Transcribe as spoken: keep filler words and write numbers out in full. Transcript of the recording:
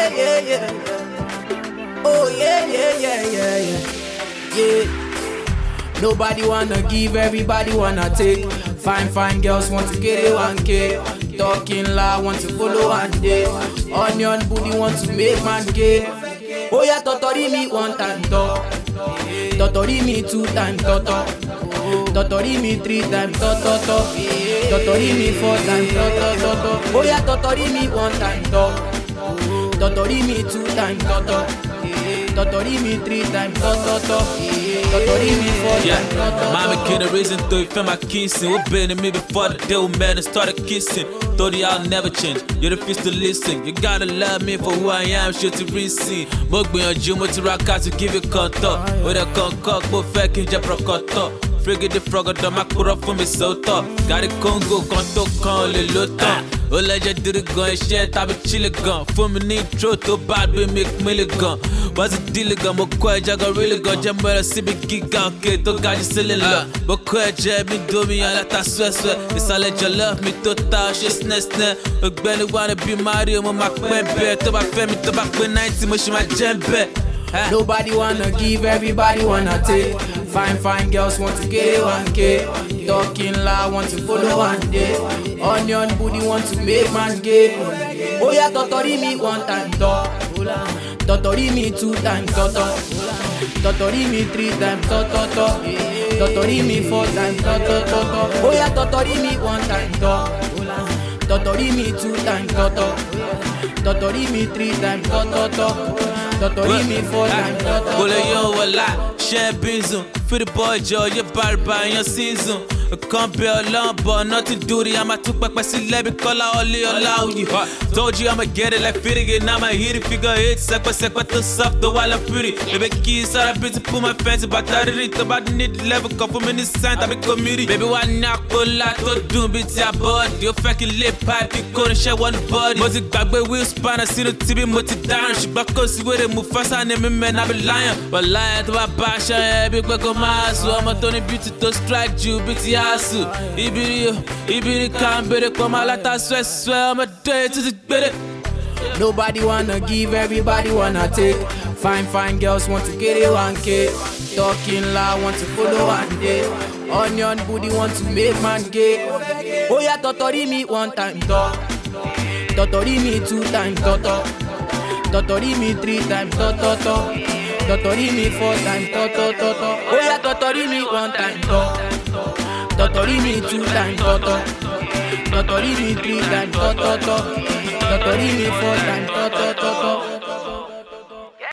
yeah, yeah, yeah. Oh, yeah, yeah, yeah, yeah, yeah. Yeah. Nobody wanna give, everybody wanna take. Fine, fine girls want to get it one K. Talking loud, want to follow one day. Onion booty want to make man gay. Oh yeah, totori me one time, to. Totori me two time, to, to. Totori me three times, to, to, to. Totori me four times, to, to, to, to. Oh yeah, totori me one time, to. Totori me two times, to, to. Totori me three times, to, to, to. Totori me four times, to, to, to. Mama can't reason to you feel my kissing. We've been to me before the deal, man, and started kissing. Thought I'll never change. You're the first to listen. You gotta love me for who I am, shit to receive. Mugby on you, to rock out to give you contour. With a concoct, but fake in Japrocoto. Frigate the frog, the macro for me so top. Got a Congo, conto, con, le loto. Oh, let you do the gun, shit, I've been chilling gun. For me, need throat to bad, we make milligun. Was it dealing gun, but quite I got really gun. Jam where I see me geek out, kid, don't got you selling love. But quite jab me, do me, I let that sweat sweat. It's all let you love me, total, she's nest net. Look, Benny wanna be Mario, my queen bear. To my family, to my queen ninety, much my jam bet. Nobody wanna give, everybody wanna take. Fine, fine girls want to get it one K. Talking loud, want to follow one day. Onion booty want to make man gay. Oh yeah, totori me one time, to. Totori me two times, to, to. Totori me three times, to, to, to. Totori me four times, to, to, to, to. Oh yeah, totori me one time, to. Totori me two times, to, to. Totori me three times, to, to, to. Totori me four times, to, to, to. Bullet yo a lot, share bizum. For the boy Joe, you're bad by your season. I can't be alone, but nothing duty. I'ma took back my celeb, call out only allow you. Told you I'ma get it like fitting it. Now I hit it, figure it, sekwa sekwa to soft, the while I'm pretty. Baby keys are a bit to put my fancy, but I didn't about need level, couple minutes sign, I be committee. Baby, why not go lot to do bit your body? You fucking lip pipe, you couldn't share one body. Music back by wheel span, I see the T V multi down. She back cause see where they move fast, I name me man, I be lying. But lying to a bash, I be quick on my so I'm a Tony beauty to strike you, bitty ass. Ibiri, Ibiri can't beat it, come out, I swear, swear, I'm a day to the better. Nobody wanna give, everybody wanna take. Fine, fine girls want to get it one K. Talking loud, want to follow one day. Onion booty want to make man gay. Oh yeah, totori me one time, to. Totori me two times, to, to. Totori me three times, to, to, to. Totori me four times, to, to, to, to. Oh yeah, totori me one time, to. Totori me two times, to, to. Totori me three times, to, to, to. Totori me four times, to, to, to.